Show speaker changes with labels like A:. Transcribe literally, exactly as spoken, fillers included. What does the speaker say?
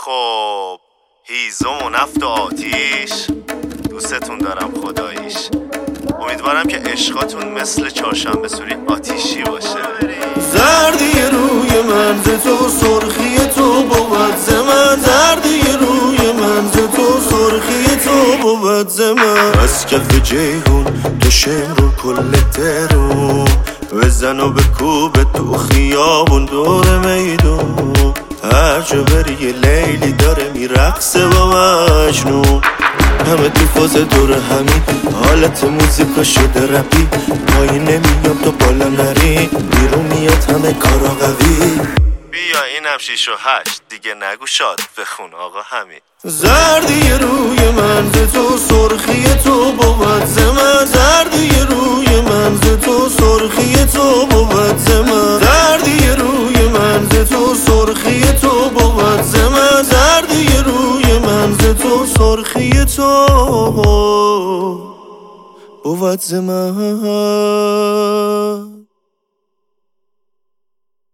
A: خب هیزم و نفت و آتیش، دوستتون دارم خداییش. امیدوارم که عشقاتون مثل چهارشنبه سوری آتیشی باشه.
B: زردی روی من ز تو، سرخی تو بود ز من. زردی روی من ز تو، سرخی تو بود ز من. از کف جیهون تو شمرون کل ترون، بزن و بکوب تو خیابون دور میدون. هر جا بری یه لیلی داره میرقصه با مجنون. همه تو فاز دور همین، حالت موزیکا شده رپی. پایین نمیام تو بالا نری، بیرون میاد همه کارا قوی.
A: بیا اینم شیش و هشت، دیگه نگو شاد بخون آقا همین.
B: زردی روی من ز تو، سرخی تو بود ز من. زردی روی من ز تو، سرخی تو بود ز من. زردی روی من ز تو، سرخی تو بود ز من. زردی روی من ز تو، سرخی تو بود ز من.